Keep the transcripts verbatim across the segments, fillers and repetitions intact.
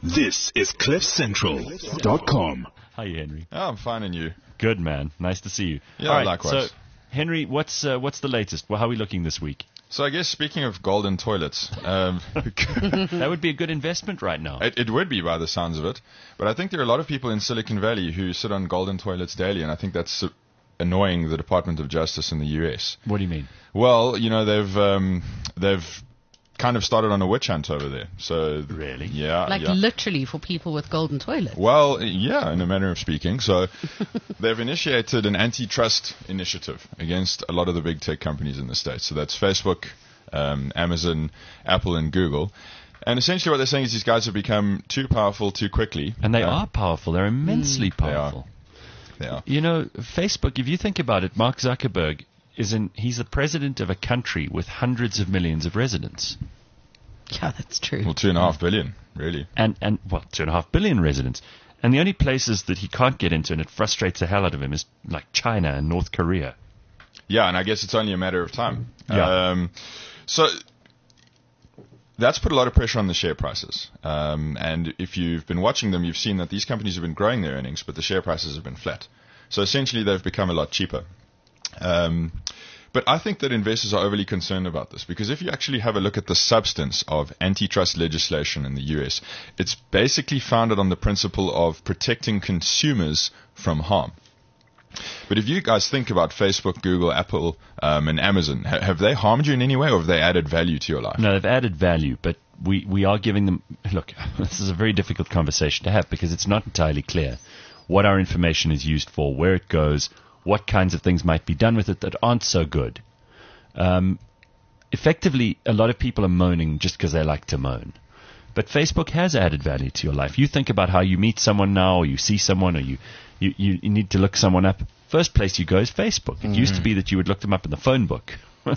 This is cliff central dot com. Hi, Henry. Oh, I'm fine, and you? Good, man. Nice to see you. Yeah, All right, likewise. So, Henry, what's uh, what's the latest? Well, how are we looking this week? So I guess speaking of golden toilets, um, That would be a good investment right now. it, it would be by the sounds of it. But I think there are a lot of people in Silicon Valley who sit on golden toilets daily, and I think that's uh, annoying the Department of Justice in the U S. What do you mean? Well, you know, they've um, they've kind of started on a witch hunt over there. So Really? Yeah. Like yeah. literally for people with golden toilets. Well, yeah, in a manner of speaking. So they've initiated an antitrust initiative against a lot of the big tech companies in the States. So that's Facebook, um, Amazon, Apple, and Google. And essentially what they're saying is these guys have become too powerful too quickly. And they Uh, are powerful. They're immensely They are. powerful. They are. You know, Facebook, if you think about it, Mark Zuckerberg is in, he's the president of a country with hundreds of millions of residents. Yeah, that's true. Well, two and a half billion, really. And, and well, two and a half billion residents. And the only places that he can't get into, and it frustrates the hell out of him, is like China and North Korea. Yeah, and I guess it's only a matter of time. Yeah. Um, so that's put a lot of pressure on the share prices. Um, and if you've been watching them, you've seen that these companies have been growing their earnings, but the share prices have been flat. So essentially, they've become a lot cheaper. Um, but I think that investors are overly concerned about this, because if you actually have a look at the substance of antitrust legislation in the U S, it's basically founded on the principle of protecting consumers from harm. But if you guys think about Facebook, Google, Apple, um, and Amazon, ha- have they harmed you in any way, or have they added value to your life? No, they've added value, but we, we are giving them... Look, this is a very difficult conversation to have because it's not entirely clear what our information is used for, where it goes, what kinds of things might be done with it that aren't so good. Um, effectively, a lot of people are moaning just because they like to moan. But Facebook has added value to your life. You think about how you meet someone now, or you see someone, or you, you, you, you need to look someone up. First place you go is Facebook. It mm-hmm. used to be that you would look them up in the phone book.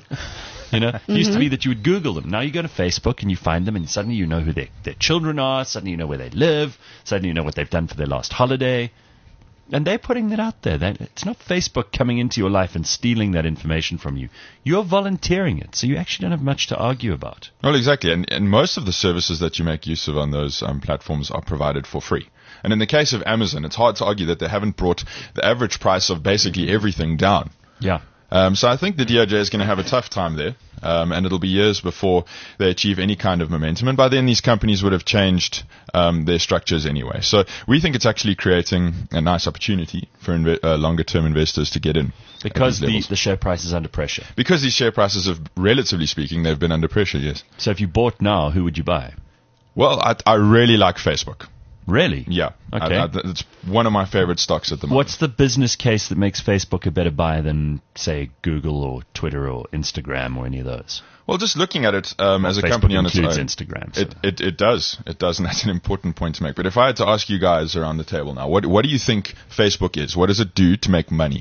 You know, mm-hmm. It used to be that you would Google them. Now you go to Facebook and you find them, and suddenly you know who their, their children are. Suddenly you know where they live. Suddenly you know what they've done for their last holiday. And they're putting that out there. They, it's not Facebook coming into your life and stealing that information from you. You're volunteering it, so you actually don't have much to argue about. Well, exactly. And, and most of the services that you make use of on those um, platforms are provided for free. And in the case of Amazon, it's hard to argue that they haven't brought the average price of basically everything down. Yeah. Um, so I think the D O J is going to have a tough time there, um, and it'll be years before they achieve any kind of momentum. And by then, these companies would have changed um, their structures anyway. So we think it's actually creating a nice opportunity for inve- uh, longer-term investors to get in. Because the, the share price is under pressure. Because these share prices have, relatively speaking, they've been under pressure, yes. So if you bought now, who would you buy? Well, I, I really like Facebook. Really? Yeah. Okay. I, I, it's one of my favorite stocks at the moment. What's the business case that makes Facebook a better buy than, say, Google or Twitter or Instagram or any of those? Well, just looking at it um, well, as a Facebook company on its own, Instagram. So. It, it it does, it does, and that's an important point to make. But if I had to ask you guys around the table now, what what do you think Facebook is? What does it do to make money?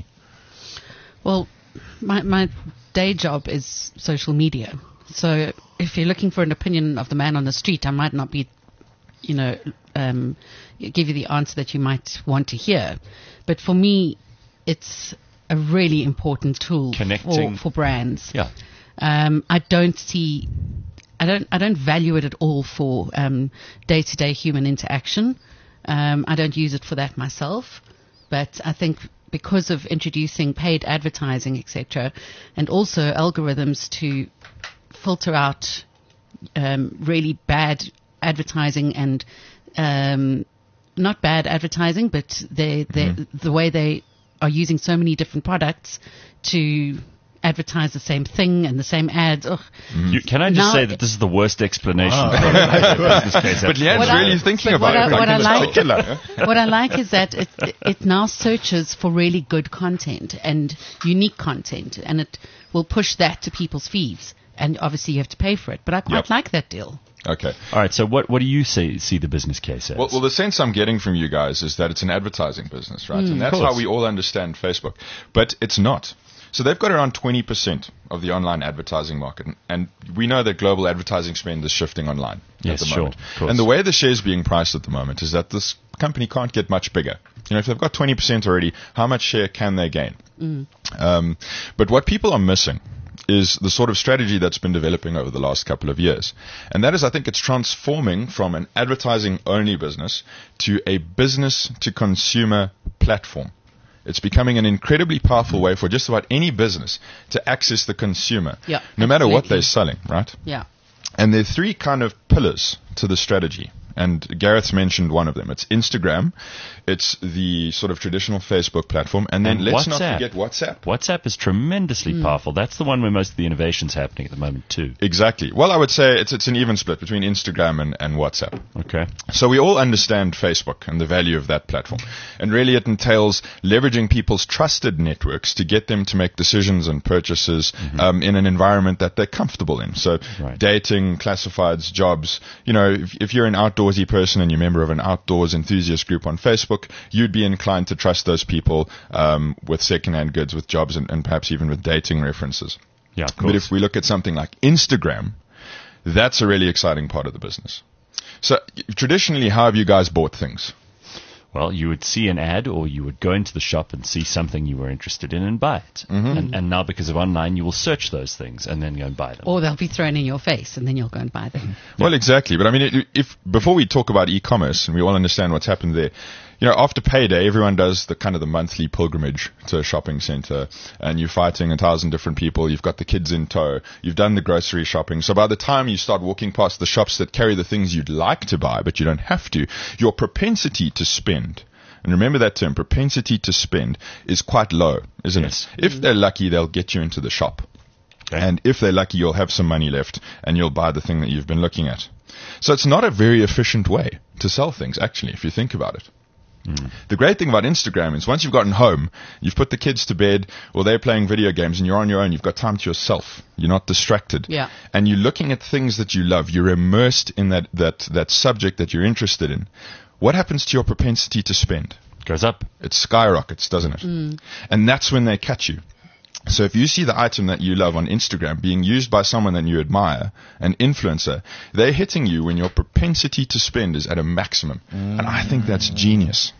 Well, my my day job is social media, so if you're looking for an opinion of the man on the street, I might not be, you know, um, give you the answer that you might want to hear. But for me, it's a really important tool Connecting. for, for brands. Yeah. Um, I don't see, I don't, I don't value it at all for um, day-to-day human interaction. Um, I don't use it for that myself. But I think because of introducing paid advertising, et cetera, and also algorithms to filter out um, really bad advertising and um, not bad advertising, but they, they, mm-hmm. the way they are using so many different products to advertise the same thing and the same ads. Ugh. You, can I just now say that this is the worst explanation? Oh. For case but Leanne's really I, thinking about what it. I, what, I like, what I like is that it, it, it now searches for really good content and unique content, and it will push that to people's feeds. And obviously you have to pay for it. But I quite yep. like that deal. Okay. All right. So what what do you see see the business case as? Well, well, the sense I'm getting from you guys is that it's an advertising business, right? Mm, and that's how we all understand Facebook. But it's not. So they've got around twenty percent of the online advertising market. And we know that global advertising spend is shifting online yes, at the sure, moment. Of course. And the way the share is being priced at the moment is that this company can't get much bigger. You know, if they've got twenty percent already, how much share can they gain? Mm. Um, but what people are missing is the sort of strategy that's been developing over the last couple of years. And that is, I think it's transforming from an advertising-only business to a business-to-consumer platform. It's becoming an incredibly powerful way for just about any business to access the consumer, Yeah, no matter what absolutely. they're selling, right? Yeah. And there are three kind of pillars to the strategy. And Gareth's mentioned one of them. It's Instagram. It's the sort of traditional Facebook platform. And then And let's WhatsApp. not forget WhatsApp. WhatsApp is tremendously Mm. powerful. That's the one where most of the innovation's happening at the moment too. Exactly. Well, I would say it's it's an even split between Instagram and, and WhatsApp. Okay. So we all understand Facebook and the value of that platform. And really it entails leveraging people's trusted networks to get them to make decisions and purchases um, in an environment that they're comfortable in. So Right. dating, classifieds, jobs. You know, if, if you're an outdoorsy person and you're a member of an outdoors enthusiast group on Facebook, you'd be inclined to trust those people um, with secondhand goods, with jobs, and, and perhaps even with dating references. Yeah, of But course. if we look at something like Instagram, that's a really exciting part of the business. So traditionally, how have you guys bought things? Well, you would see an ad or you would go into the shop and see something you were interested in and buy it. Mm-hmm. And, and now because of online, you will search those things and then go and buy them. Or they'll be thrown in your face, and then you'll go and buy them. Well, exactly. But I mean, it, if before we talk about e-commerce and we all understand what's happened there, you know, after payday, everyone does the kind of the monthly pilgrimage to a shopping center, and you're fighting a thousand different people. You've got the kids in tow. You've done the grocery shopping. So by the time you start walking past the shops that carry the things you'd like to buy, but you don't have to, your propensity to spend, and remember that term, propensity to spend, is quite low, isn't Yes. it? If they're lucky, they'll get you into the shop. Okay. And if they're lucky, you'll have some money left and you'll buy the thing that you've been looking at. So it's not a very efficient way to sell things, actually, if you think about it. Mm. The great thing about Instagram is once you've gotten home, you've put the kids to bed, or they're playing video games and you're on your own, you've got time to yourself. You're not distracted. Yeah. And you're looking at things that you love. You're immersed in that, that, that subject that you're interested in. What happens to your propensity to spend? Goes up. It skyrockets, doesn't it? Mm. And that's when they catch you. So if you see the item that you love on Instagram being used by someone that you admire, an influencer, they're hitting you when your propensity to spend is at a maximum. And I think that's genius.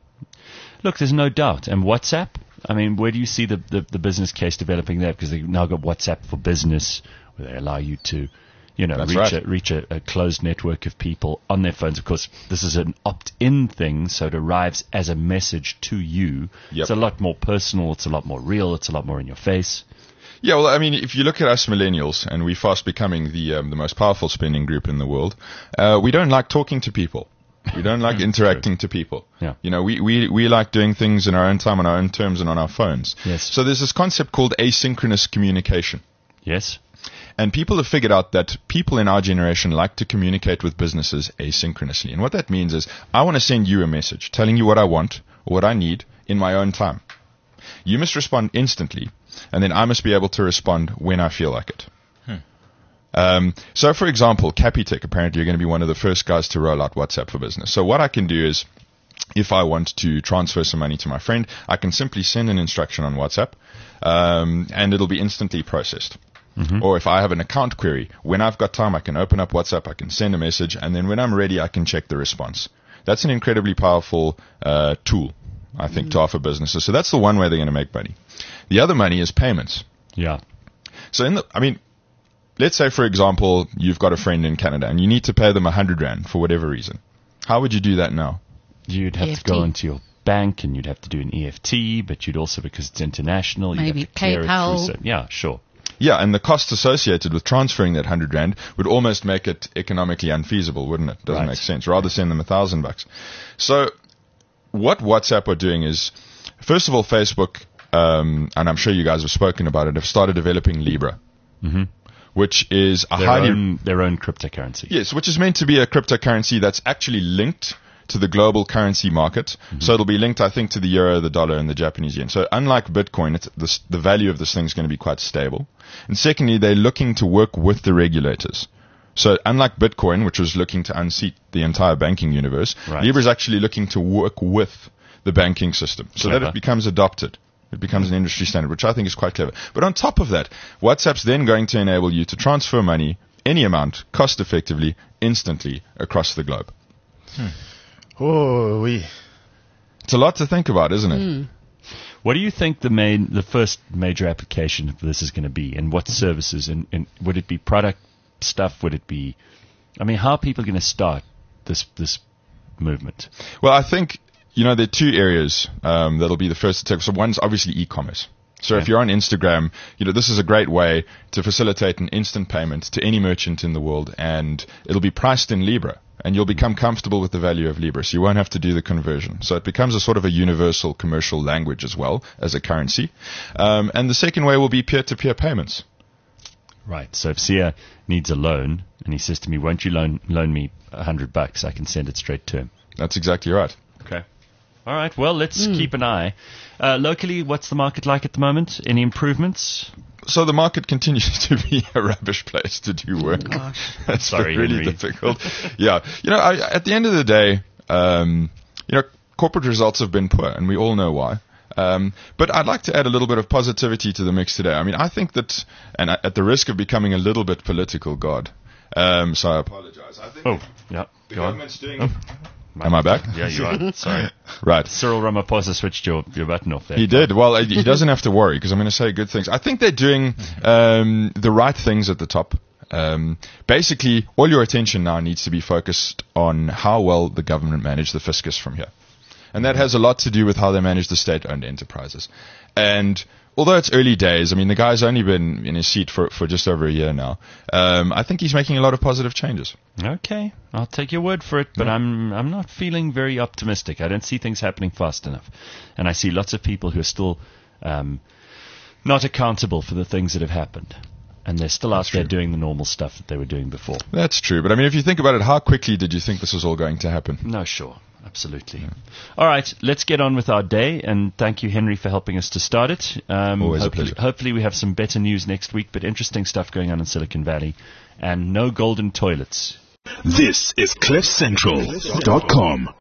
Look, there's no doubt. And WhatsApp, I mean, where do you see the, the, the business case developing there? Because they've now got WhatsApp for Business, where they allow you to, you know, That's reach, right. a, reach a, a closed network of people on their phones. Of course, this is an opt-in thing, so it arrives as a message to you. Yep. It's a lot more personal. It's a lot more real. It's a lot more in your face. Yeah, well, I mean, if you look at us millennials, and we're fast becoming the um, the most powerful spending group in the world, uh, we don't like talking to people. We don't like interacting to people. Yeah. You know, we, we, we like doing things in our own time, on our own terms, and on our phones. Yes. So there's this concept called asynchronous communication. Yes? And people have figured out that people in our generation like to communicate with businesses asynchronously. And what that means is, I want to send you a message telling you what I want or what I need in my own time. You must respond instantly, and then I must be able to respond when I feel like it. Um, so, for example, Capitec apparently are going to be one of the first guys to roll out WhatsApp for Business. So what I can do is, if I want to transfer some money to my friend, I can simply send an instruction on WhatsApp, um, and it'll be instantly processed. Mm-hmm. Or if I have an account query, when I've got time, I can open up WhatsApp, I can send a message, and then when I'm ready, I can check the response. That's an incredibly powerful uh, tool, I think, mm-hmm. to offer businesses. So that's the one way they're going to make money. The other money is payments. Yeah. So, in the, I mean, let's say, for example, you've got a friend in Canada and you need to pay them a hundred rand for whatever reason. How would you do that now? You'd have E F T. to go into your bank and you'd have to do an E F T, but you'd also, because it's international, you'd Maybe have to clear PayPal. it through. So, yeah, sure. Yeah, and the costs associated with transferring that hundred rand would almost make it economically unfeasible, wouldn't it? Doesn't Right. make sense. Rather send them a thousand bucks. So, what WhatsApp are doing is, first of all, Facebook, um, and I'm sure you guys have spoken about it, have started developing Libra, Mm-hmm. which is a Their highly own, their own cryptocurrency. Yes, which is meant to be a cryptocurrency that's actually linked to the global currency market. Mm-hmm. So it'll be linked, I think, to the euro, the dollar, and the Japanese yen. So unlike Bitcoin, it's, the, the value of this thing is going to be quite stable. And secondly, they're looking to work with the regulators. So unlike Bitcoin, which was looking to unseat the entire banking universe, Right. Libra is actually looking to work with the banking system so Clever. that it becomes adopted. It becomes an industry standard, which I think is quite clever. But on top of that, WhatsApp's then going to enable you to transfer money, any amount, cost effectively, instantly across the globe. Oh, oui. It's a lot to think about, isn't it? Mm. What do you think the main, the first major application of this is going to be, and what services? And, and would it be product stuff? Would it be? I mean, how are people going to start this this movement? Well, I think you know there are two areas um, that'll be the first to take. So one's obviously e-commerce. So Okay. if you're on Instagram, you know, this is a great way to facilitate an instant payment to any merchant in the world, and it'll be priced in Libra, and you'll become comfortable with the value of Libra, so you won't have to do the conversion. So it becomes a sort of a universal commercial language as well as a currency. Um, and the second way will be peer-to-peer payments. Right. So if Sia needs a loan, and he says to me, "Won't you loan loan me a hundred bucks?" I can send it straight to him. That's exactly right. Okay. All right. Well, let's mm. keep an eye. Uh, locally, what's the market like at the moment? Any improvements? So the market continues to be a rubbish place to do work. Oh, That's Sorry, really Henry. difficult. Yeah. You know, I, at the end of the day, um, you know, corporate results have been poor, and we all know why. Um, but I'd like to add a little bit of positivity to the mix today. I mean, I think that, and at the risk of becoming a little bit political, God, um, so I apologize. I think Oh, yeah. the Go on. government's doing... Oh. Am I back? Yeah, you are. Sorry. Right. Cyril Ramaphosa switched your, your button off there. He did. Well, he doesn't have to worry because I'm going to say good things. I think they're doing um, the right things at the top. Um, basically, all your attention now needs to be focused on how well the government manage the fiscus from here. And that has a lot to do with how they manage the state-owned enterprises. And although it's early days, I mean, the guy's only been in his seat for, for just over a year now. Um, I think he's making a lot of positive changes. Okay, I'll take your word for it, but Yeah. I'm I'm not feeling very optimistic. I don't see things happening fast enough, and I see lots of people who are still um, not accountable for the things that have happened, and they're still out That's there true. doing the normal stuff that they were doing before. That's true. But I mean, if you think about it, how quickly did you think this was all going to happen? No, sure. Absolutely. All right, let's get on with our day, and thank you, Henry, for helping us to start it. Um, Always a hopefully, pleasure. hopefully we have some better news next week, but interesting stuff going on in Silicon Valley, and no golden toilets. This is cliff central dot com.